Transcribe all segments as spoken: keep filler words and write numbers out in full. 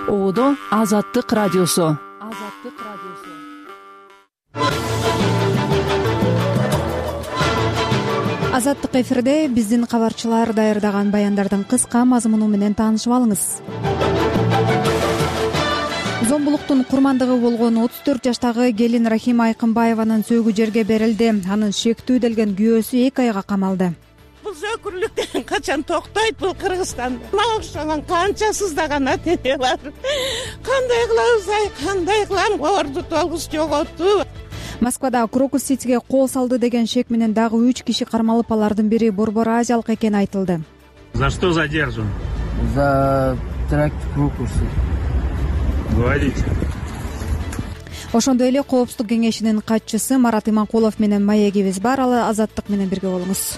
Оодо Азаттык радиосу. Азаттык радиосу. Азаттык эфирде биздин кабарчылар даярдаган баяндардын кыска мазмуну менен таанышып алыңыз. Зомбулуктун курмандыгы болгон отуз төрт жаштагы келин Рахима Айкынбаеванын сөөгү жерге берилди. Анын шектүүделген күйөөсү эки айга камалды. Бул зөкүрлүктөн качан токтойт бул Кыргызстанда? Мага окшогон канча сыздаган ата эне бар. Кандай кылабыз ай, кандай кылам, орду толгус жоготту. Москвада Крокус Ситиге кол салды деген шек менен дагы үч киши кармалып, алардын бири борбор азиялык экени айтылды. За что задержан? За теракт в Крокусе. Говорите. Ошондой эле Коопсуздук кеңешинин катчысы Марат Иманкулов менен маегибиз бар. Ал Азаттык менен бирге болуңуз.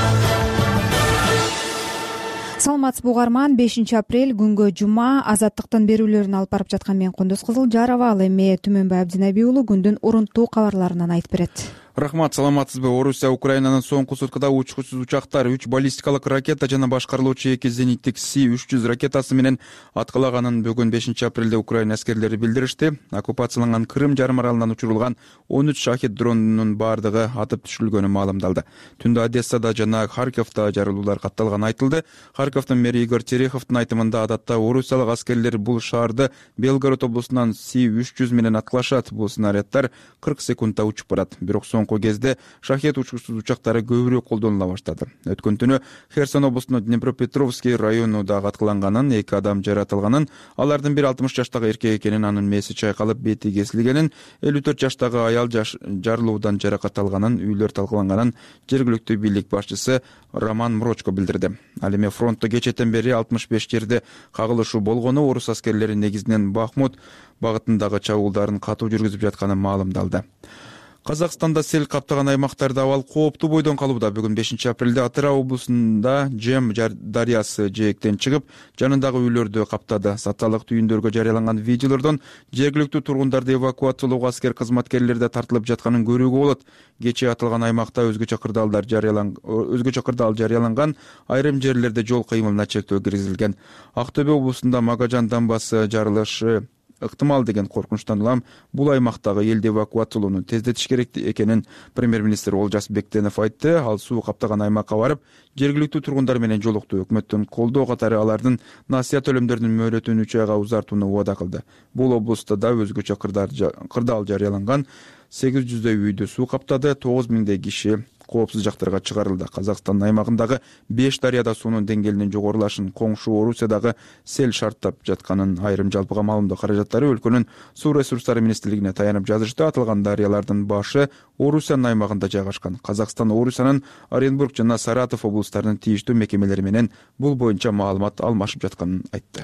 Саламатсызбы угарман, бешинчи апрель күнгө жума. Азаттыктын берүүлөрүн алып барып жаткан мен Кундуз Кызылжарова. Ал эми Түмөнбай Абдинеби уулу күндүн урунттуу кабарларынан айтып берет. Рахмат, саламатсызбы. Орусия Украинанын соңку суткада учкучсуз учактар, үч баллистикалык ракета жана башкарылуучу эки зениттик Си үч жүз ракетасы менен аткылаганын бүгүн бешинчи апрелде Украина аскерлери билдиришти. Оккупацияланган Крым жарым аралынан учурулган он үч шахид дронунун бардыгы атып түшүрүлгөнү маалымдалды. Түндө Одессада жана Харьковдо жарылуулар катталганы айтылды. Харьковдун мэри Игорь Тереховдун айтымында адатта орусиялык аскерлер бул шаарды Белгород облусунан Си үч жүз менен аткылашат. Бул снаряддар кырк секундда учуп барат. Бирок соңку кезде шахет учкучсуз учактары көбүрөөк колдонула баштады. Өткөн түнү Херсон облусунун Днепропетровский району дагы аткыланганын, эки адам жаратылганын, алардын бири алтымыш жаштагы эркек экенин, анын мээси чайкалып бети кесилгенин, элүү төрт жаштагы аял жарылуудан жаракат алганын, үйлөр талкаланганын жергиликтүү бийлик башчысы Роман Мрочко билдирди. Ал эми фронтто кечээден бери алтымыш беш жерде кагылышуу болгону, орус аскерлери негизинен Бахмут багытындагы чабуулдарын катуу жүргүзүп жатканы маалымдалды. Казакстанда сел каптаган аймактарда абал кооптуу бойдон калууда. Бүгүн бешинчи апрелде Атырау облусунда Жем дарыясы жээктен чыгып, жанындагы үйлөрдү каптады. Социалдык түйүндөргө жарыяланган видеолордон жергиликтүү тургундарды эвакуациялоого аскер кызматкерлери да тартылып жатканын көрүүгө болот. Кечээ атылган аймакта өзгөчө кырдаалдар жарыяланган, өзгөчө кырдаал жарыяланган, айрым жерлерде жол кыймылына чектөө киргизилген. Актөбө облусунда Магажан дамбасы жарылышы ыктымал деген коркунучтан улам бул аймактагы элди эвакуациялоону тездетиш керек экенин премьер-министр Олжас Бектенов айтты. Ал суу каптаган аймакка барып, жергиликтүү тургундар менен жолукту. Өкмөттүн колдоо катары алардын насыя төлөмдөрүнүн мөөнөтүн үч айга узартууну убада кылды. Бул облустта да өзгөчө кырдаал жарыяланган, сегиз жүздөй үйдү суу каптады, тогуз миңдей киши коопсуз жактарга чыгарылды. Казакстан аймагындагы беш дарыяда суунун деңгээлинин жогорулашын, коңшу Орусиядагы сел шарттап жатканын, айрым жалпыга маалымдоо каражаттары өлкөнүн суу ресурстары министрлигине таянып жазышты. Атылган дарыялардын башы Орусиянын аймагында жайгашкан. Казакстан Орусиянын Оренбург жана Саратов облустарынын тийиштүү мекемелери менен бул боюнча маалымат алмашып жатканын айтты.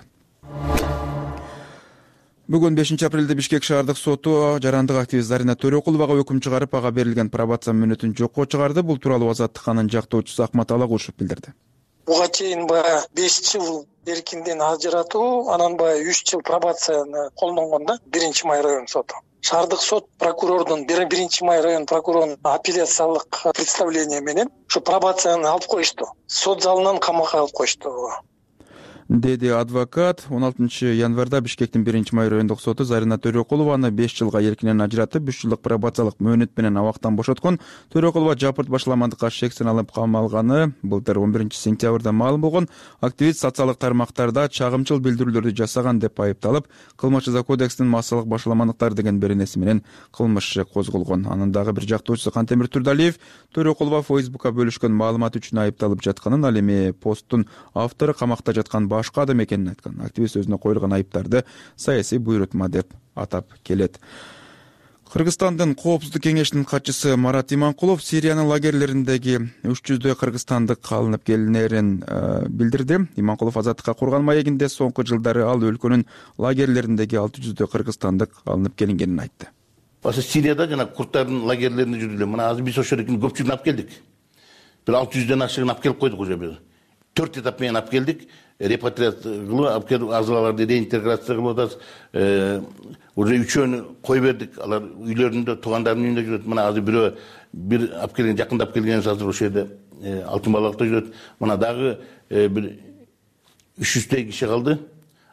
Бүгүн бешинчи апрелде Бишкек шаардык соту жарандык активист Зарина Төрөкуловага өкүм чыгарып, ага берилген пробация мөөнөтүн жокко чыгарды. Бул тууралуу Азаттыканын жактоочусу Акмат Алагушев билдирди. Буга чейин баягы беш жыл эркинден ажыратуу, анан баягы үч жыл пробацияны колдонгон да биринчи май район соту. Шаардык сот прокурордун биринчи май район прокурорунун апелляциялык представление менен ушу пробацияны алып коюшту. Сот залынан камакка алып коюшту. Деди адвокат. он алтынчы январда Бишкектин биринчи май райондук соту Зарина Төрөкулованы беш жылга эркинен ажыратып, үч жылдык пробациялык мөөнөт менен абактан бошоткон. Төрөкулова жапырт башаламандыкка шексин алып камалганы былтыр он биринчи сентябрда маалым болгон. Активист социалдык тармактарда чагымчыл билдирүүлөрдү жасаган деп айыпталып, Кылмыш жаза кодексинин массалык башаламандыктар деген беренеси менен кылмыш иши козголгон. Анын дагы бир жактоочусу Кантемир Турдалиев Төрөкулова Фейсбукка бөлүшкөн маалымат үчүн айыпталып жатканын, ал эми посттун автору камакта жаткан башка адам экенин айткан. Активист өзүнө коюлган айыптарды саясий буйрутма деп атап келет. Кыргызстандын Коопсуздук кеңешинин катчысы Марат Иманкулов Сириянын лагерлериндеги үч жүздөй кыргызстандык алынып келинерин билдирди. Иманкулов Азаттыкка курган маегинде соңку жылдары ал өлкөнүн лагерлериндеги алты жүздөй кыргызстандык алынып келингенин айтты. Баса Сирияда жана курдтардын лагерлеринде жүрдүлөр. Мына азыр биз ошолордун көпчүлүгүн алып келдик. Бир алты жүздөн ашыгын алып келип койдук уже бир. төрт этап менен алып келдик. Репатриация кылып, алып келип азаларды реинтеграция кылып атабыз. Уже үчөөнү кой бердик. Алар үйлөрүндө, туугандарынын үйүндө жүрөт. Мына азыр бирөө бир алып келген, жакындап келгенибиз азыр ошол жерде Алтын балыкта жүрөт. Мына дагы бир үч жүздөй киши калды.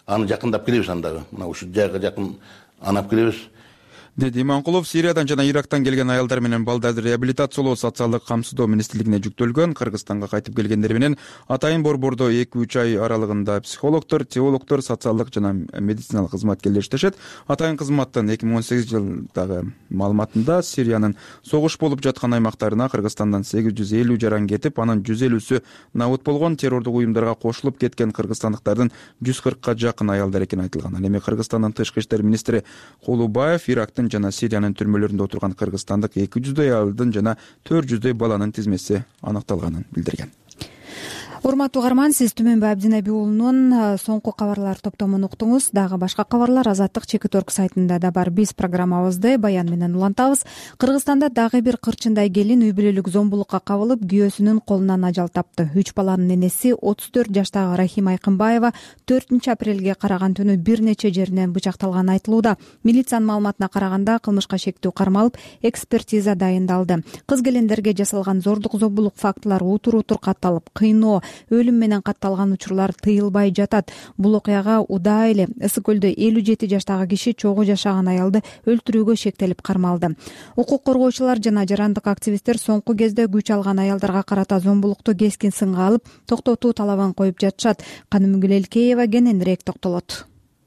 аны жакындап келебиз, андагы мына ушул жайга жакын анап келебиз, деди Иманкулов. Сириядан жана Ирактан келген аялдар менен балдарды реабилитациялоо социалдык камсыздоо министрлигине жүктөлгөн. Кыргызстанга кайтып келгендер менен атайын борбордо эки үч ай аралыгында психологдор, теологдор, социалдык жана медициналык кызматкерлер иштешет. Атайын кызматтын эки миң он сегизинчи жылдагы маалыматында Сириянын согуш болуп жаткан аймактарына Кыргызстандан сегиз жүз элүү жаран кетип, анын жүз элүүсү набыт болгон. Террордук уюмдарга кошулуп кеткен кыргызстандыктардын жүз кыркка жакын аялдар экени айтылган. Ал эми Кыргызстандын тышкы иштер министри Кулубаев Ирактын жана Сириянын түрмөлөрүндө отурган кыргызстандык эки жүздөй аялдын жана төрт жүздөй баланын тизмеси аныкталганын билдирген. Урматтуу угарман, сиз Түмөнбай Абдинаби уулунун соңку кабарлар топтомун уктуңуз. Дагы башка кабарлар Азаттык чекит орг сайтында да бар. Биз программабызды баян менен улантабыз. Кыргызстанда дагы бир кырчындай келин үй бүлөлүк зомбулукка кабылып, күйөөсүнүн колунан ажал тапты. үч баланын энеси отуз төрт жаштагы Рахима Айкынбаева төртүнчү апрелге караган түнү бир нече жеринен бычакталганы айтылууда. Милициянын маалыматына караганда кылмышка шектүү кармалып, экспертиза дайындалды. Кыз келиндерге жасалган зордук зомбулук фактылары утур-утур катталып, кыйноо, өлүм менен катталган учурлар тыйылбай жатат. Бул окуяга Удай эле Ысык көлдө элүү жети жаштагы киши чогуу жашаган аялды өлтүрүүгө шектелип кармалды. Укук коргоочулар жана жарандык активисттер соңку кезде күч алган аялдарга карата зомбулукту кескин сынга алып, токтотуу талабын коюп жатышат. Канымгүл Элкеева кененирээк токтолот.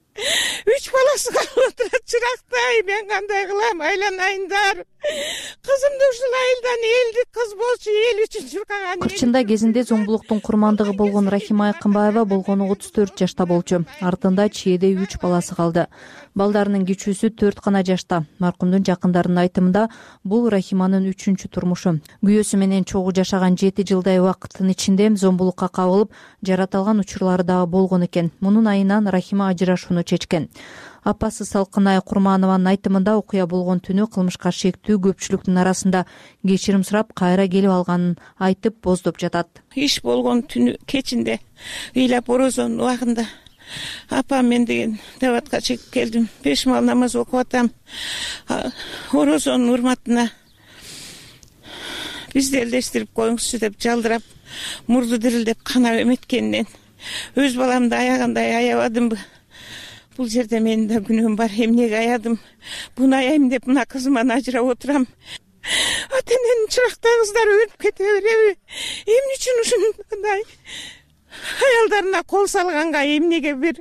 Үч баласы калып отурат, чырактай, мен кандай кылам, айланайындар. Кызымды ушул айылдан элдик кыз болчу, эл үчүн чуркаган. Кырчында кезинде зомбулуктун курмандыгы болгон Рахима Айкынбаева болгону отуз төрт жашта болчу. Артында чиеде үч баласы калды. Балдарынын кичүүсү төрт гана жашта. Маркумдун жакындарынын айтымында бул Рахиманын үчүнчү турмушу. Күйөөсү менен чогуу жашаган жети жылдай убакыттын ичинде зомбулукка кабылып, жараталган учурлары дагы болгон экен. Мунун айынан Рахима ажырашууну чечкен. Апасы Салкынай Курманованын айтымында окуя болгон түнү кылмышка шектүү көпчүлүктүн арасында кечирим сурап, кайра келип алганын айтып боздоп жатат. Иш болгон түнү кечинде ыйлап орозонун убагында апам мен деген дабатка чыгып келдим. Беш мал намаз окуп атам. Орозонун урматына бизди элдештирип коюңузчу деп жалдырап, мурду дирилдеп канап эметкенинен өз баламды аягандай аябадымбы? Бул жерде менин да күнөөм бар. Эмнеге аядым? Буну аяйм деп мына кызыман ажырап отурам. Ата-эненин чырактай кыздары өлүп кете береби? Эмне үчүн ушундай аялдарына кол салганга эмнеге бир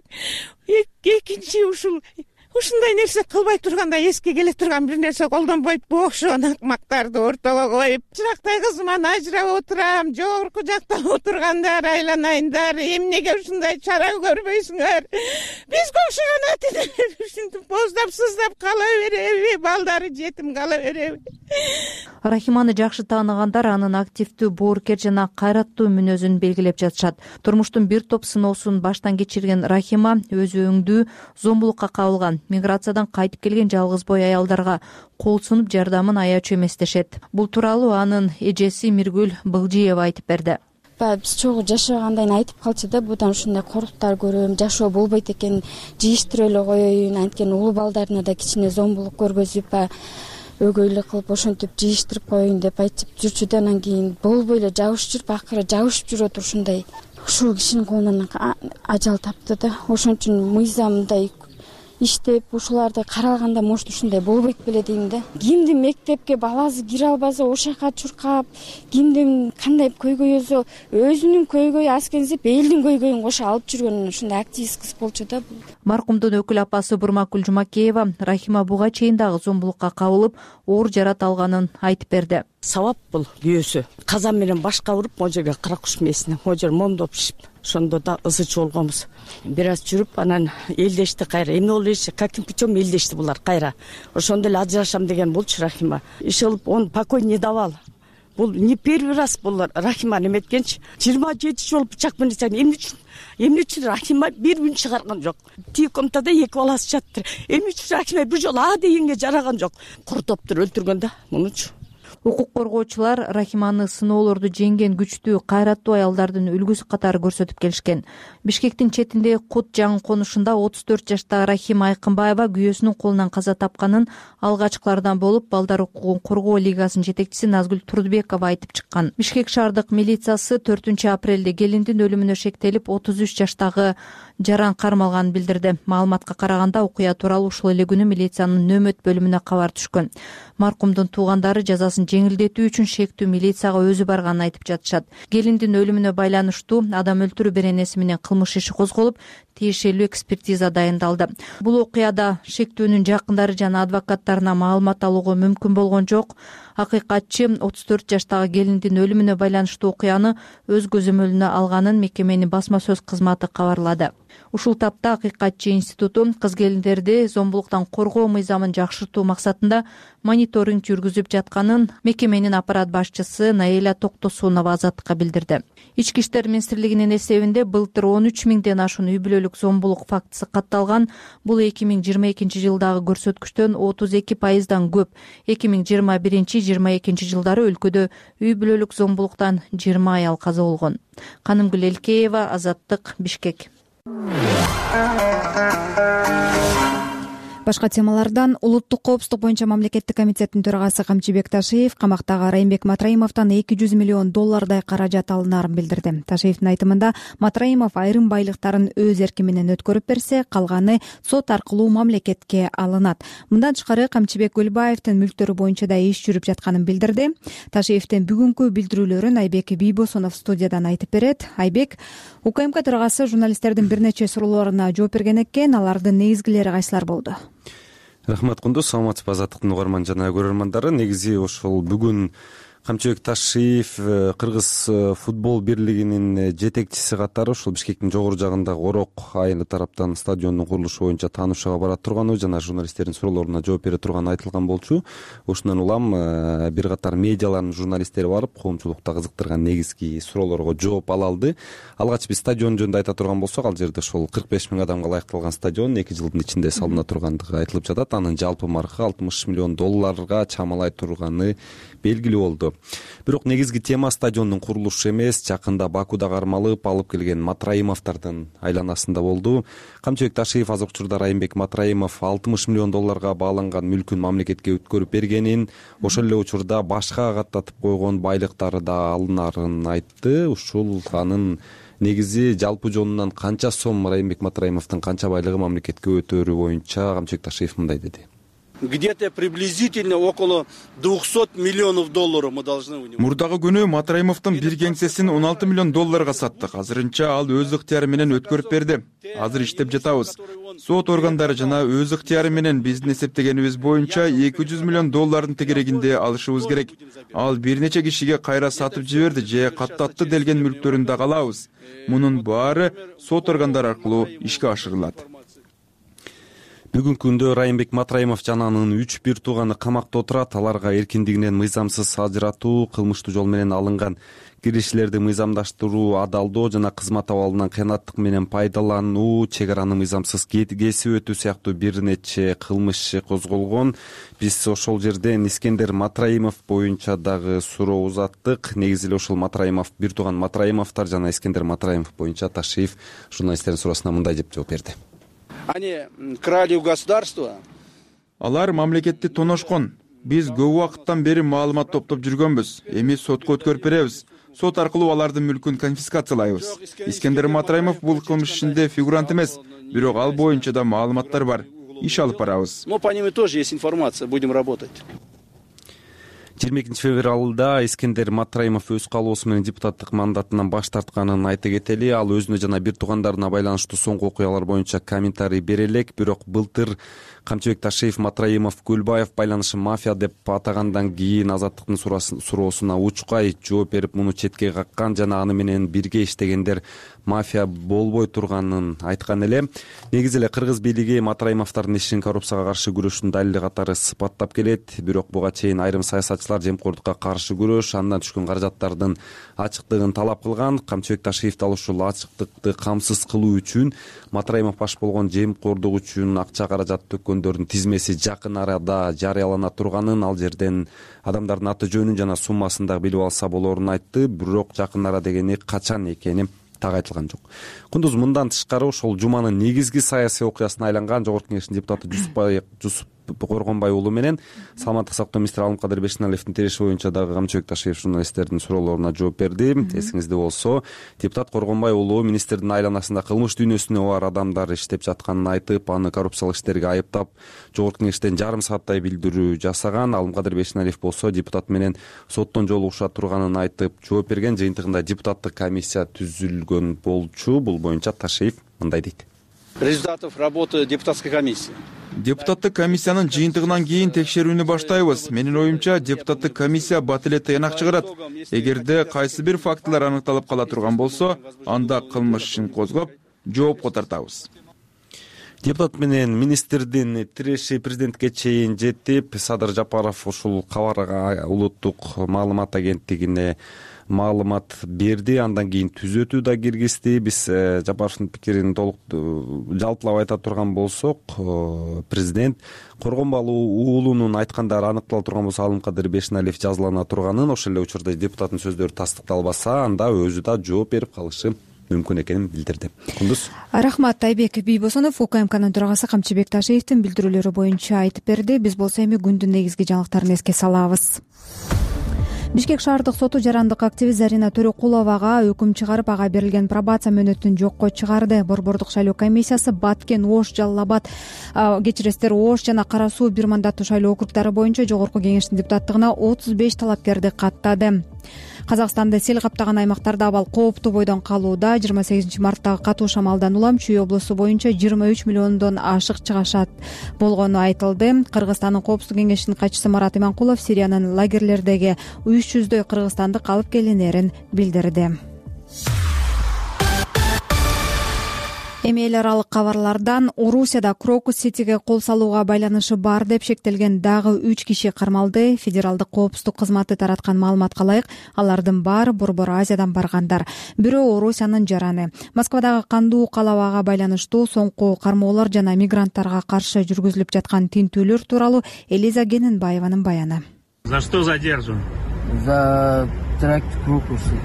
экинчи ушул ушундай нерсе кылбай турганда эске келе турган бир нерсе колдонбойт бу окшогон акмактарды ортого коюп, чырактай кызыман ажырап отурам, жогорку жакта отургандар, айланайындар, эмнеге ушундай чара көрбөйсүңөр? Бизге окшогон ата-энелер ушинтип боздап сыздап кала береби? Балдары жетим кала береби? Рахиманы жакшы тааныгандар анын активдүү, боорукер жана кайраттуу мүнөзүн белгилеп жатышат. Турмуштун бир топ сыноосун баштан кечирген Рахима өзү өңдүү зомбулукка кабылган. Миграциядан кайтып келген жалгыз бой аялдарга кол сунуп жардамын аячу эмес дешет. Бул тууралуу анын эжеси Миргүл Былжиева айтып берди. Биз чогуу жашагандай айтып калчу да, будан ушундай коркуктар көрөм, жашоо болбойт экен, жыйыштырып эле коеюн, анткени улуу балдарына да кичине зомбулук көргөзүп, өгөйлүк кылып ошентип жыйыштырып коеюн деп айтып жүрчү да, анан кийин болбой эле жабышып жүрүп, акыры жабышып жүрүп ушундай ушул кишинин колунан ажал тапты да. Ошон үчүн мыйзамдай иштеп, ушуларды каралганда может ушундай болбойт беле дейм да. Кимдин мектепке баласы кире албаса ошака чуркап, кимдин кандай көйгөйөсө өзүнүн көйгөйү аскенсип, элдин көйгөйүн кошо алып жүргөн ушундай активист кыз болчу да. Маркумдун өкүл апасы Бурмакүл Жумакеева Рахима буга чейин дагы зомбулукка кабылып, оор жарат алганын айтып берди. Сабап бул күйөөсү. Казан менен башка уруп, могу жерге кара куш мээсине, могу жер момдоп пишип, ошондо да ызычы болгонбуз. Бир аз жүрүп, анан элдешти кайра. Эмне болду дешти, каким путем элдешти булар кайра. Ошондо эле ажырашам деген болчу Рахима. Иш кылып, он покой не давал. Бул не первый раз булар Рахима неметкенчи. жыйырма жети жолу бычак менен чак. Эмне үчүн? Эмне үчүн Рахима бир күн чыгарган жок? Тиги комнатада эки баласы жатты. Эмне үчүн Рахима бир жолу а дегенге жараган жок? Куртоптур өлтүргөн да, мунучу. Укук коргоочулар Рахиманы сыноолорду жеңген күчтүү, кайраттуу аялдардын үлгүсү катары көрсөтүп келишкен. Бишкектин четиндеги Кут жаңы конушунда отуз төрт жаштагы Рахима Айкынбаева күйөөсүнүн колунан каза тапканын алгачкылардан болуп, Балдар укугун коргоо лигасынын жетекчиси Назгүл Турдубекова айтып чыккан. Бишкек шаардык милициясы төртүнчү апрелде келиндин өлүмүнө шектелип отуз үч жаштагы жаран кармалганын билдирди. Маалыматка караганда, окуя тууралуу ушул эле күнү милициянын нөмөт бөлүмүнө кабар түшкөн. Маркумдун туугандары жазасын жеңилдетүү үчүн шектүү милицияга өзү барганын айтып жатышат. Келиндин өлүмүнө байланыштуу адам өлтүрүү беренеси менен кылмыш иши козголуп, тиешелүү экспертиза дайындалды. Бул окуяда шектүүнүн жакындары жана адвокаттарына маалымат алууга мүмкүн болгон жок. Акыйкатчы отуз төрт жаштагы келиндин өлүмүнө байланыштуу окуяны өз көзөмөлүнө алганын мекеменин басма сөз кызматы кабарлады. Ушул тапта Акыйкатчы институту кыз келиндерди зомбулуктан коргоо мыйзамын жакшыртуу максатында мониторинг жүргүзүп жатканын мекеменин аппарат башчысы Наиля Токтосунова Азаттыкка билдирди. Ички иштер министрлигинин эсебинде былтыр он үч миңден ашуун үй бүлөлүк зомбулук фактысы катталган. Бул эки миң жыйырма экинчи жылдагы көрсөткүчтөн отуз эки пайыздан көп. эки миң жыйырма биринчи жыйырма экинчи жылдары өлкөдө үй бүлөлүк зомбулуктан жыйырма аял каза болгон. Канымгүл Элкеева, Азаттык, Бишкек. Башка темалардан улуттук коопсуздук боюнча мамлекеттик комитеттин төрагасы Камчыбек Ташиев камактагы Райымбек Матраимовдон эки жүз миллион доллардай каражат алынаарын билдирди. Ташиевдин айтымында, Матраимов айрым байлыктарын өз эрки менен өткөрүп берсе, калганы сот аркылуу мамлекетке алынат. Мындан тышкары Камчыбек Гөлбаевдин мүлктөрү боюнча да иш жүрүп жатканын билдирди. Ташиевдин бүгүнкү билдирүүлөрүн Айбек Бийбосунов студиядан айтып берет. Айбек, УКМК төрагасы журналисттердин бир нече суроолоруна жооп берген экен. Алардын негизгилери кайсылар болду? Рахмат Кундуз, саламатсызбы Азаттыктын угарман жана көрөрмандары. Негизи ошол бүгүн Камчыбек Ташиев Кыргыз футбол бирлигинин жетекчиси катары ушул Бишкектин жогору жагындагы Орок айылы тараптан стадиондун курулушу боюнча таанышууга бара турганы жана журналисттердин суроолоруна жооп бере турганы айтылган болчу. Ошондон улам бир катар медиалардын журналисттери барып, коомчулукта кызыктырган негизги суроолорго жооп ала алды. Алгач биз стадион жөнүндө айта турган болсок, ал жерде ошол кырк беш миң адамга ылайыкталган стадион эки жылдын ичинде салына тургандыгы айтылып жатат. Анын жалпы маркы алтымыш миллион долларга чамалай турганы белгилүү болду. Бирок негизги тема стадиондун курулушу эмес, жакында Бакуда кармалып алып келген Матраимовдордун айланасында болду. Камчыбек Ташиев азыр учурда Райымбек Матраимов алтымыш миллион долларга бааланган мүлкүн мамлекетке өткөрүп бергенин, ошол эле учурда башка каттатып койгон байлыктары да алынарын айтты. Ушул анын негизи жалпы жонунан канча сом Райымбек Матраимовдун канча байлыгы мамлекетке өтөрү боюнча Камчыбек Ташиев мындай деди. Где-то приблизительно около двухсот миллионов долларов мы должны у него. Мурдагы күнү Матраимовдун бир кеңсесин он алты миллион долларга саттык. Азырынча ал өз ыктыяры менен өткөрүп берди. Азыр иштеп жатабыз. Сот органдары жана өз ыктыяры менен биздин эсептегенибиз боюнча эки жүз миллион доллардын тегерегинде алышыбыз керек. Ал бир нече кишиге кайра сатып жиберди же каттатты делген мүлктөрүн да калабыз. Мунун баары сот органдары аркылуу ишке ашырылат. Бүгүнкү күндө Райымбек Матраимов жана анын үч бир тууганы камакта отурат. Аларга эркиндигинен мыйзамсыз ажыратуу, кылмыштуу жол менен алынган кириштерди мыйзамдаштыруу, адалдоо жана кызмат абалынан кыянаттык менен пайдалануу, чек араны мыйзамсыз кесип өтүү сыяктуу бир нече кылмыш иши козголгон. Биз ошол жерден Искендер Матраимов боюнча дагы суроо узаттык. Негизи эле ошол Матраимов, бир тууган Матраимовдор жана Искендер Матраимов боюнча Ташиев журналисттердин суроосуна мындай деп жооп берди. Они крали у государства. Алар мамлекетти тоношкон. Биз көп убакыттан бери маалымат топтоп жүргөнбүз. Эми сотко өткөрүп беребиз. Сот аркылуу алардын мүлкүн конфискациялайбыз. Искендер Матраимов бул кылмыш ишинде фигурант эмес, бирок ал боюнча да маалыматтар бар. Иш алып барабыз. Но по ним тоже есть информация, будем работать. жыйырма экинчи февралда Искендер Матраимов өз каалоосу менен депутаттык мандатынан баш тартканын айта кетели. Ал өзүнө жана бир туугандарына байланыштуу соңку окуялар боюнча комментарий бере элек. Бирок былтыр Камчыбек Ташиев Матраимов Гөлбаев байланышы мафия деп атагандан кийин Азаттыктын суроосуна учкай жооп берип, муну четке каккан жана аны менен бирге иштегендер мафия болбой турганын айткан эле. Негизи эле кыргыз бийлиги Матраимовдордун ишин коррупцияга каршы күрөштүн далили катары сыпаттап келет. Бирок буга чейин айрым саясатчылар жемкордукка каршы күрөш, андан түшкөн каражаттардын ачыктыгын талап кылган. Камчыбек Ташиев дал ушул ачыктыкты камсыз кылуу үчүн Матраимов баш болгон жемкордук үчүн акча каражат төккөндөрдүн тизмеси жакын арада жарыялана турганын, ал жерден адамдардын аты жөнүн жана суммасын да билип алса болорун айтты. Бирок жакын ара дегени качан экени так айтылган жок. Кундуз, мындан тышкары ошол жуманын негизги саясий окуясына айланган Жогорку Кеңештин депутаты Жусуп Коргонбай уулу менен саламаттык сактоо министри Алымкадыр Бешеналиевдин тиреши боюнча дагы Камчыбек Ташиев журналисттердин суроолоруна жооп берди. Эсиңизде болсо, депутат Коргонбай уулу министрдин айланасында кылмыш дүйнөсүнө бар адамдар иштеп жатканын айтып, аны коррупциялык иштерге айыптап, Жогорку Кеңештен жарым сааттай билдирүү жасаган. Алымкадыр Бешеналиев болсо депутат менен соттон жолугуша турганын айтып жооп берген. Жыйынтыгында депутаттык комиссия түзүлгөн болчу. Бул боюнча Ташиев мындай дейт. Результатов работы депутатской комиссии. Депутаттык комиссиянын жыйынтыгынан кийин текшерүүнү баштайбыз. Менин оюмча, депутаттык комиссия бат эле тыянак чыгарат. Эгерде кайсы бир фактылар аныкталып кала турган болсо, анда кылмыш ишин козгоп, жоопко тартабыз. Депутат менен министрдин тиреши президентке чейин жетип, Садыр Жапаров ушул кабарга улуттук маалымат агенттигине маалымат берди. Андан кийин түзөтүү да киргизди. Биз Жапаровдун пикирин толук жалпылап айта турган болсок, президент Коргонбай уулунун айткандары аныктала турган болсо, Алымкадыр Бешеналиев жазалана турганын, ошол эле учурда депутаттын сөздөрү тастыкталбаса, анда өзү да жооп берип калышы мүмкүн экенин билдирди. Кундуз. Рахмат. Айбек Бийбосонов УКМКнын төрагасы Камчыбек Ташиевдин билдирүүлөрү боюнча айтып берди. Биз болсо эми күндүн негизги жаңылыктарын эске салабыз. Бишкек шаардык соту жарандык активист Зарина Төрөкуловага өкүм чыгарып, ага берилген пробация мөөнөтүн жокко чыгарды. Борбордук шайлоо комиссиясы Баткен, Ош, Жалал Абад, кечиресиздер, Ош жана Кара Суу бир мандаттуу шайлоо округдары боюнча Жогорку Кеңештин депутаттыгына отуз беш талапкерди каттады. Казакстанда сел каптаган аймактарда абал кооптуу бойдон калууда. жыйырма сегизинчи марттагы катуу шамалдан улам Чүй облусу боюнча жыйырма үч миллиондон ашык чыгашат болгону айтылды. Кыргызстандын Коопсуздук кеңешинин катчысы Марат Иманкулов Сириянын лагерлердеги үч жүздөй кыргызстандык алып келинерин билдирди. Эми эл аралык кабарлардан Орусияда Крокус Ситиге кол салууга байланышы бар деп шектелген дагы үч киши кармалды. Федералдык коопсуздук кызматы тараткан маалыматка ылайык, алардын баары Борбор Азиядан баргандар. Бирөө Орусиянын жараны. Москвадагы кандуу калабага байланыштуу соңку кармоолор жана мигранттарга каршы жүргүзүлүп жаткан тинтүүлөр тууралуу Элиза Гененбаеванын баяны. За что задержан? За теракт в Крокусе.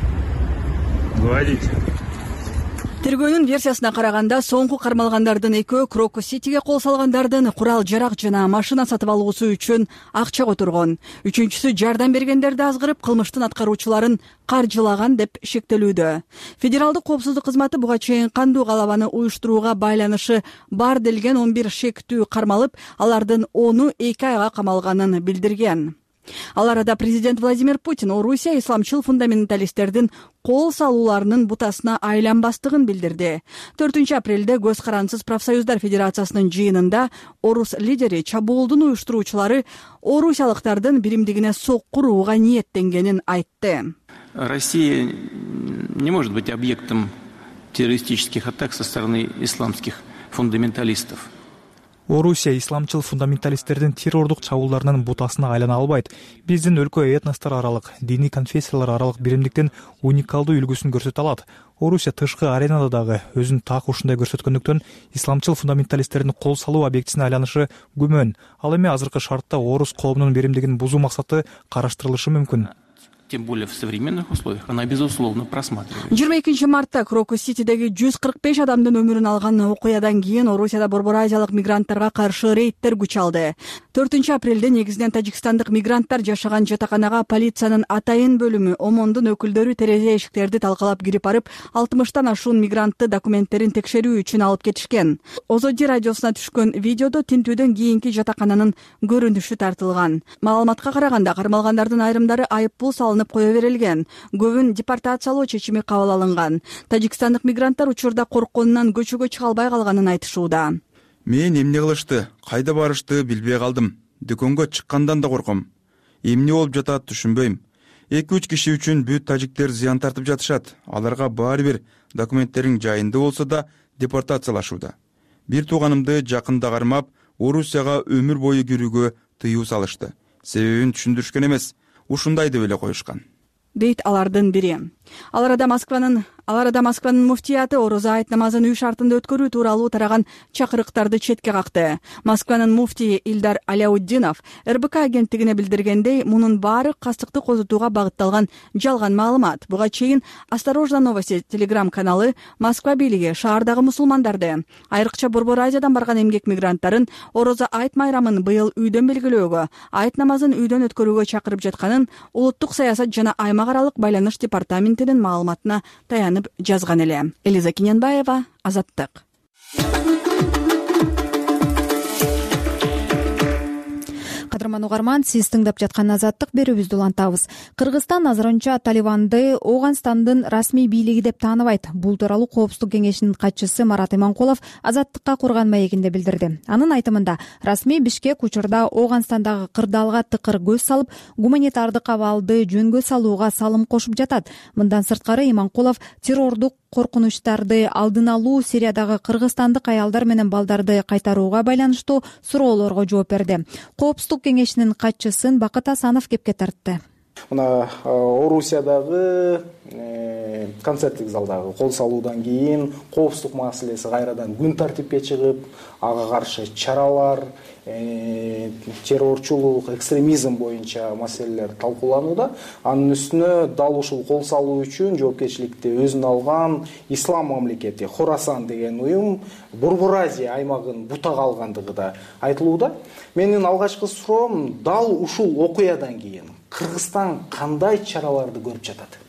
Говорите. Тергөөнүн версиясына караганда, соңку кармалгандардын экөө Крокус Ситиге кол салгандардын курал жарак жана машина сатып алуусу үчүн акча которгон. Үчүнчүсү жардам бергендерди азгырып, кылмыштын аткаруучуларын каржылаган деп шектелүүдө. Федералдык коопсуздук кызматы буга чейин кандуу калабаны уюштурууга байланышы бар делген он бир шектүү кармалып, алардын ону эки айга камалганын билдирген. Ал арада президент Владимир Путин Орусия исламчыл фундаменталисттердин кол салууларынын бутасына айланбастыгын билдирди. төртүнчү апрелде Көз карансыз профсоюздар федерациясынын жыйынында орус лидери чабуулдун уюштуруучулары орусиялыктардын биримдигине сокку урууга ниеттенгенин айтты. Россия не может быть объектом террористических атак со стороны исламских фундаменталистов. Орусия исламчыл фундаменталисттердин террордук чабуулдарынын бутасына айлана албайт. Биздин өлкө этностор аралык, диний конфессиялар аралык биримдиктин уникалдуу үлгүсүн көрсөтө алат. Орусия тышкы аренада дагы өзүн так ушундай көрсөткөндүктөн исламчыл фундаменталисттердин кол салуу объектисине айланышы күмөн. Ал эми азыркы шартта орус коомунун биримдигин бузуу максаты караштырылышы мүмкүн. Тем более в современных условиях она безусловно просматривается. жыйырма экинчи мартта Крокус Ситидеги жүз кырк беш адамдын өмүрүн алган окуядан кийин Орусияда Борбор Азиялык мигранттарга каршы рейдтер күч алды. төртүнчү апрелде негизинен тажикстандык мигранттар жашаган жатаканага полициянын атайын бөлүмү омондун өкүлдөрү терезе эшиктерди талкалап кирип барып, алтымыштан ашуун мигрантты документтерин текшерүү үчүн алып кетишкен. Озоди радиосуна түшкөн видеодо тинтүүдөн кийинки жатакананын көрүнүшү тартылган. Маалыматка караганда, кармалгандардын айрымдары айыппул салынып кое берилген. Көбүн депортациялоо чечими кабыл алынган. Тажикстандык мигранттар учурда коркконунан көчөгө чыга албай калганын айтышууда. Мен эмне кылышты, кайда барышты билбей калдым. Дүкөнгө чыккандан да корком. Эмне болуп жатат түшүнбөйм. эки үч киши үчүн бүт тажиктер зыян тартып жатышат. Аларга баары бир документтериң жайында болсо да депортациялашууда. Бир тууганымды жакында кармап, Орусияга өмүр бою кирүүгө тыюу салышты. Себебин түшүндүрүшкөн эмес, ушундай деп эле коюшкан, дейт алардын бири. Ал арада Москванын Ал арада Москванын муфтияты орозо айт намазын үй шартында өткөрүү тууралуу тараган чакырыктарды четке какты. Москванын муфтийи Илдар Аляутдинов эр бэ ка агенттигине билдиргендей, мунун баары кастыкты козутууга багытталган жалган маалымат. Буга чейин Осторожно новости телеграм каналы Москва бийлиги шаардагы мусулмандарды, айрыкча Борбор Азиядан барган эмгек мигранттарын орозо айт майрамын быйыл үйдөн белгилөөгө, айт намазын үйдөн өткөрүүгө чакырып жатканын улуттук саясат жана аймак аралык байланыш департаментинин маалыматына таянып жазган эле. Элиза Киненбаева, Азаттык. Кадырман угарман, сиз тыңдап жаткан Азаттык берүүбүздү улантабыз. Кыргызстан азырынча Талибанды Ооганстандын расмий бийлиги деп тааныбайт. Бул тууралуу Коопсуздук кеңешинин катчысы Марат Иманкулов Азаттыкка курган маегинде билдирди. Анын айтымында, расмий Бишкек учурда Ооганстандагы кырдаалга тыкыр көз салып, гуманитардык абалды жөнгө салууга салым кошуп жатат. Мындан сырткары Иманкулов террордук коркунучтарды алдын алуу, Сириядагы кыргызстандык аялдар менен балдарды кайтарууга байланыштуу суроолорго жооп берди. Коопсуздук кеңешинин катчысын Бакыт Асанов кепке тартты. Мына Орусиядагы концерттик залдагы кол салуудан кийин коопсуздук маселеси кайрадан күн тартипке чыгып, ага каршы чаралар, террорчулук, экстремизм боюнча маселелер талкууланууда. Анын үстүнө дал ушул кол салуу үчүн жоопкерчиликти өзүнө алган Ислам мамлекети Хорасан деген уюм Борбор Азия аймагын бутак алгандыгы да айтылууда. Менин алгачкы суроом, дал ушул окуядан кийин Кыргызстан кандай чараларды көрүп жатат?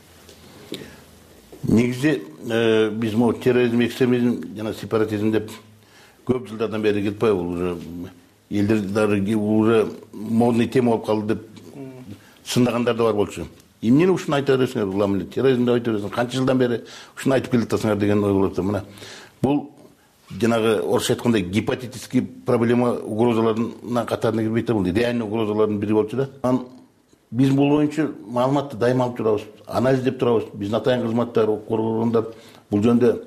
Негизи биз могу терроризм, экстремизм жана сепаратизм деп көп жылдардан бери кетпей, бул уже элдер уже модный тема болуп калды деп сындагандар да бар болчу. Эмнени ушуну айта бересиңер, улам эле терроризм деп айта бересиңер, канча жылдан бери ушуну айтып келатасыңар деген ой болот. Мына бул жанагы орусча айткандай гепатитиске проблема угрозаларынын катарына кирбейт да, бул реальный угрозалардын бири болчу да. Биз бул боюнча маалыматты дайыма алып турабыз, анализдеп турабыз. Биздин атайын кызматтар, коргоондар бул жөнүндө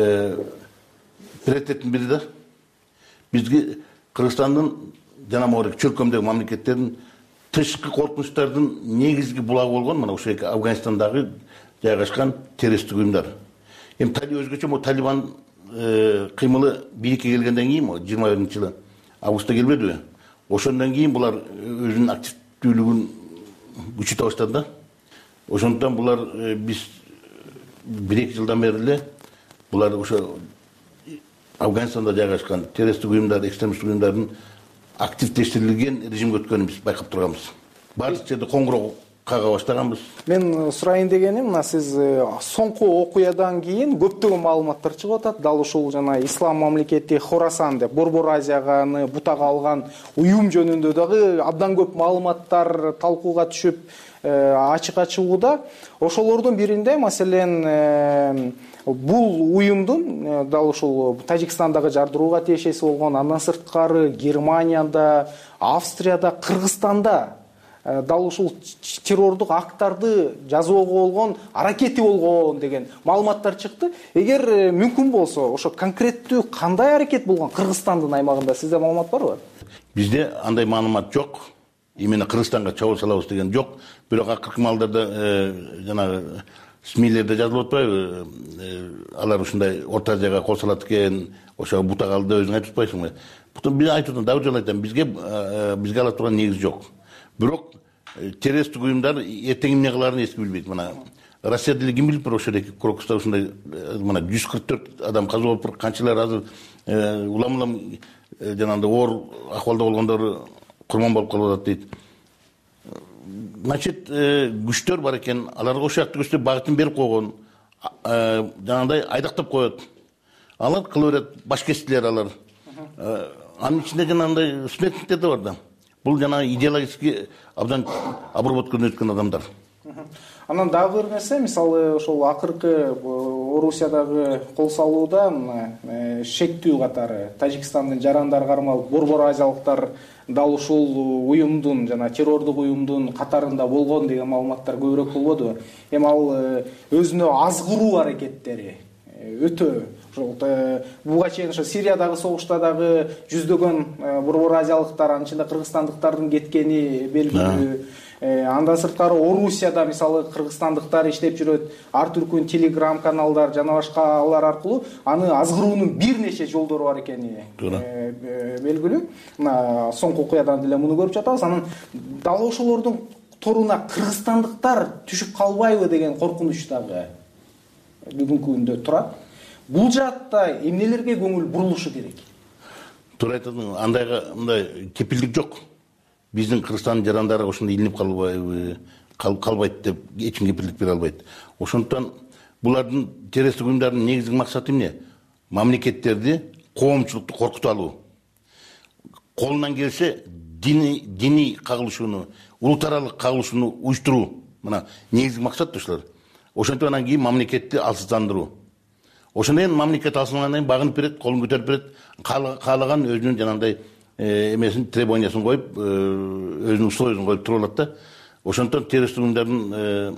приоритеттин бири да. Бизге Кыргызстандын жана могу чөлкөмдөгү мамлекеттердин тышкы коркунучтардын негизги булагы болгон мына ошо Афганистандагы жайгашкан террористтик уюмдар. Эми өзгөчө могу Талибан кыймылы бийликке келгенден кийин жыйырма биринчи жылы августта келбедиби? Ошондон кийин булар өзүнүн активдүүлүгүн күчөтө баштады да. Ошондон булар биз бир эки жылдан бери эле булар ошо Афганистанда жайгашкан террористтик уюмдар, экстремисттик уюмдардын активдештирилген режимге өткөнүн биз байкап турганбыз. Бардык жерде коңгуроо кага баштаганбыз. Мен сурайын дегеним, мына сиз соңку окуядан кийин көптөгөн маалыматтар чыгып атат. Дал ушул жана Ислам мамлекети Хорасан деп Борбор Азияны бутак алган уюм жөнүндө дагы абдан көп маалыматтар талкууга түшүп, ачыкка чыгууда. Ошолордун биринде, маселен, бул уюмдун дал ушул Тажикстандагы жардырууга тиешеси болгон, андан сырткары Германияда, Австрияда, Кыргызстанда дал ушул террордук акттарды жазууга болгон аракети болгон деген маалыматтар чыкты. Эгер мүмкүн болсо, ошо конкреттүү кандай аракет болгон Кыргызстандын аймагында сизде маалымат барбы? Бизде андай маалымат жок. Именно Кыргызстанга чабуул салабыз деген жок. Бирок акыркы маалдарда жана СМИлерде жазылып атпайбы? Алар ушундай Орто Азияга кол салат экен, ошо бутак алды деп өзүң айтып атпайсыңбы? Бутун биз айтып атам, дагы жолу айтам, бизге бизге ала турган негиз жок. Бирок террористтик уюмдар эртең эмне кыларын эч ким билбейт. Мына Россияда эле ким билип бар, ошо эле Крокуста ушундай мына жүз кырк төрт адам каза болуп, канчалар азыр улам-улам жанагындай оор акыбалда болгондору курман болуп калып атат дейт. Значит, күчтөр бар экен, аларга ошол жакты күчтөр багытын берип койгон, жанагындай айдактап коет. Алар кыла берет, башкечтилер алар. Анын ичинде жанагындай смертниктер да бар да. Бул жана идеологически абдан обработкадан өткөн адамдар. Анан дагы бир нерсе, мисалы ошол акыркы Орусиядагы кол салууда мына шектүү катары Тажикстандын жарандары кармалып борбор азиялыктар дал ушул уюмдун жана террордук уюмдун катарында болгон деген маалыматтар көбүрөөк болбодубу? Эми ал өзүнө азгыруу аракеттери өтө ошол буга чейин ошо Сириядагы согушта дагы жүздөгөн борбор азиялыктар, анын ичинде кыргызстандыктардын кеткени белгилүү. Андан сырткары Орусияда мисалы кыргызстандыктар иштеп жүрөт, ар түркүн телеграм каналдар жана башкалар аркылуу аны азгыруунун бир нече жолдору бар экени белгилүү. Мына соңку окуядан деле муну көрүп жатабыз. Анан дал ошолордун торуна кыргызстандыктар түшүп калбайбы деген коркунуч дагы бүгүнкү күндө турат. Бул жаатта эмнелерге көңүл бурулушу керек? Туура айтасың, андайга мындай кепилдик жок. Биздин Кыргызстандын жарандары ошондой илинип калбайбы, калбайт деп эч ким кепилдик бере албайт. Ошондуктан булардын террористтик уюмдардын негизги максаты эмне? Мамлекеттерди, коомчулукту коркута алуу. Колунан келсе диний диний кагылышууну, улут аралык кагылышууну уюштуруу. Мына негизги максат ошолор. Ошентип анан кийин мамлекетти алсыздандыруу. Ошондон кийин мамлекет алсынгандан кийин багынып берет, колун көтөрүп берет, каалаган өзүнүн жанагындай эмесин требованиясын коюп, өзүнүн условиясын коюп туруп алат да. Ошондон террористтик уюмдардын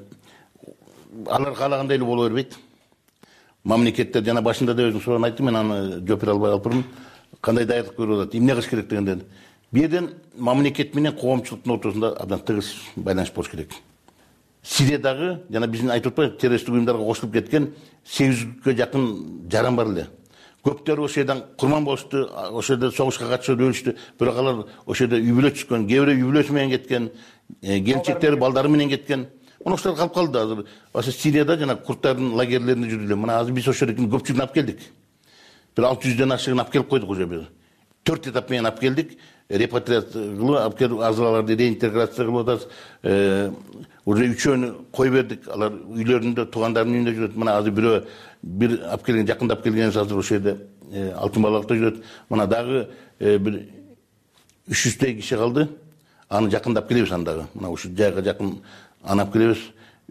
алар каалагандай эле боло бербейт. Мамлекеттер жана башында да өзүң суроон айттым, мен аны жооп бере албай калыптырмын. Кандай даярдык көрүп атат, эмне кылыш керек дегенден. Бу жерден мамлекет менен коомчулуктун ортосунда абдан тыгыз байланыш болуш керек. Сириядагы жана биздин айтып атпайбы, террористтик уюмдарга кошулуп кеткен сегиз жүзгө жакын жаран бар эле. Көптөрү ошол жерден курман болушту, ошол жерде согушка катышып өлүштү. Бирок алар ошол жерде үй бүлө түшкөн, кээ бирөө үй бүлөсү менен кеткен, келинчектери, балдары менен кеткен. Мына ошолор калып калды азыр. Ошо Сирияда жана курдтардын лагерлеринде жүрдүлөр. Мына азыр биз ошол жердин көпчүлүгүн алып келдик. Бир алты жүздөн ашыгын алып келип койдук уже бир. төрт этап менен алып келдик. Репатриация кылып, алып келип азаларды реинтеграция кылып атабыз. Уже үчөөнү кой бердик. Алар үйлөрүндө, туугандарынын үйүндө жүрөт. Мына азыр бирөө бир алып келген, жакындап келгенибиз азыр ошол жерде Алтын балыкта жүрөт. Мына дагы бир үч жүздөй киши калды. Аны жакындап келебиз андагы. Мына ушул жайга жакын аны алып келебиз.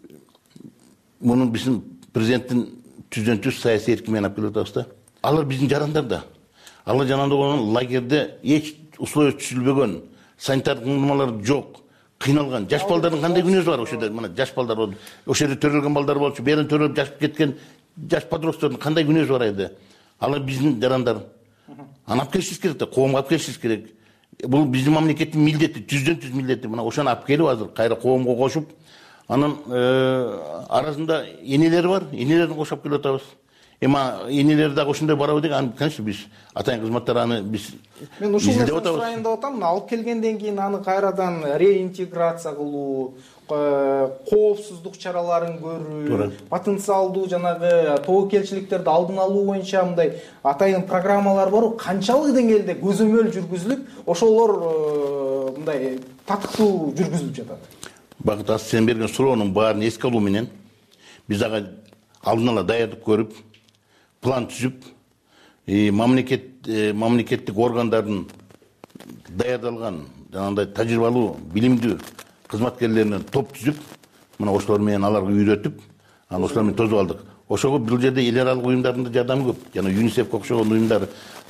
Муну биздин президенттин түздөн түз саясий эркин менен алып келип атабыз да. Алар биздин жарандар да. Алар жанагындай болгон лагерде эч условия түзүлбөгөн, санитардык нормалар жок, кыйналган. Жаш балдардын кандай күнөөсү бар ошол жерде? Мына жаш балдар болду. Ошол жерде төрөлгөн балдар болчу, берен төрөлүп жашып кеткен жаш подростоктордун кандай күнөөсү бар эди? Алар биздин жарандар. Аны алып келишибиз керек да, коомго алып келишибиз керек. Бул биздин мамлекеттин милдети, түздөн түз милдети. Мына ошону алып келип азыр кайра коомго кошуп, анын арасында энелери бар, энелерин кошуп келип атабыз. Эми энелер дагы ошондой барабы деген, аны конечно биз атайын кызматтар аны биз мен ушул нерсени сурайын деп атам. Алып келгенден кийин аны кайрадан реинтеграция кылуу, коопсуздук чараларын көрүү, потенциалдуу жанагы тобокелчиликтерди алдын алуу боюнча мындай атайын программалар барбы? Канчалык деңгээлде көзөмөл жүргүзүлүп, ошолор мындай татыктуу жүргүзүлүп жатат? Бакыт, сен берген суроонун баарын эске алуу менен биз дагы алдын ала даярдык көрүп, план түзүп, мамлекет мамлекеттик органдардын даярдалган жанагындай тажрыйбалуу, билимдүү кызматкерлеринен топ түзүп, мына ошолор менен аларга үйрөтүп, анан ошолор менен тосуп алдык. Ошого бул жерде эл аралык уюмдардын да жардамы көп. Жана ЮНИСЕФ окшогон уюмдар,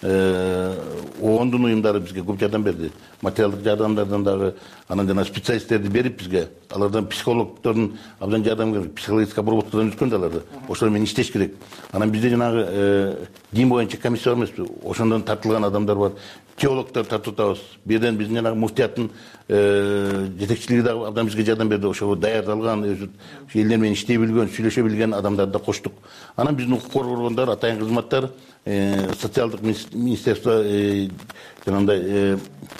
оондун уюмдары бизге көп жардам берди. Материалдык жардамдардан дагы, анан жана специалисттерди берип бизге, алардан психологдордун абдан жардам берип, психологический обработкадан өткөн да аларды. Ошолор менен иштеш керек. Анан бизде жанагы дин боюнча комиссия бар эмеспи? Ошондон тартылган адамдар бар. Теологдор тартып атабыз. Бирден биздин жанагы муфтияттын жетекчилиги дагы абдан бизге жардам берди. Ошого даярдалган, өзү элдер менен иштей билген, сүйлөшө билген адамдарды да коштук. Анан биздин укук коргоо органдары, атайын кызматтар, социалдык министерство, жанагындай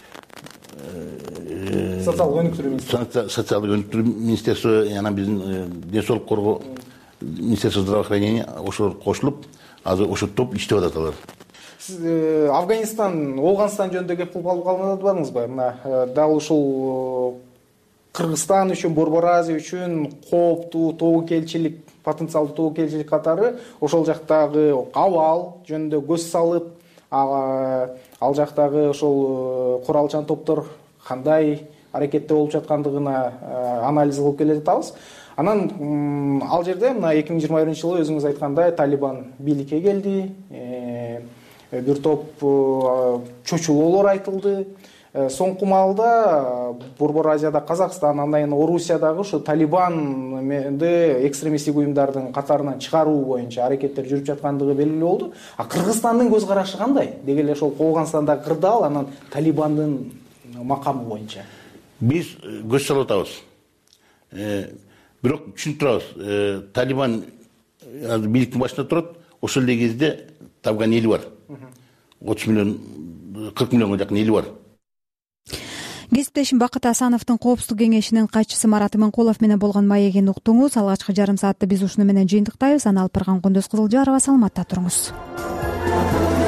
социалдык өнүктүрүү министерство, социалдык өнүктүрүү министерство, анан биздин ден соолук коргоо министерство здравоохранения ошолор кошулуп, азыр ошол топ иштеп атат алар. Афганистан, Оғанстан жөнүндө кеп кылып калмадыңызбы? Мына дал ушул Кыргызстан үчүн, Борбор Азия үчүн кооптуу тобокелчилик, потенциалдуу тобокелчилик катары ошол жактагы абал жөнүндө көз салып, ал жактагы ошол куралчан топтор кандай аракетте болуп жаткандыгына анализ кылып келе жатабыз. анан ал жерде мына эки миң жыйырма биринчи жылы өзүңүз айткандай талибан бийликке келди, бир топ чочулоолор айтылды. Соңку маалда Борбор Азияда Казакстан, андан кийин Орусиядагы ушу талибанды экстремисттик уюмдардын катарынан чыгаруу боюнча аракеттер жүрүп жаткандыгы белгилүү болду. А Кыргызстандын көз карашы кандай? Деги эле ошол Кооганстандагы кырдаал, анан талибандын макамы боюнча. Биз көз салып атабыз. Бирок түшүнүп турабыз. Талибан азыр бийликтин башында турат. Ошол эле кезде табган эли бар. отуз миллион, кырк миллионго жакын эли бар. Кесиптешим Бакыт Асановдун Коопсуздук кеңешинин катчысы Марат Иманкулов менен болгон маегин уктуңуз. Алгачкы жарым саатты биз ушуну менен жыйынтыктайбыз. Аны алып барган Кундуз Кызылжарова. Саламатта туруңуз.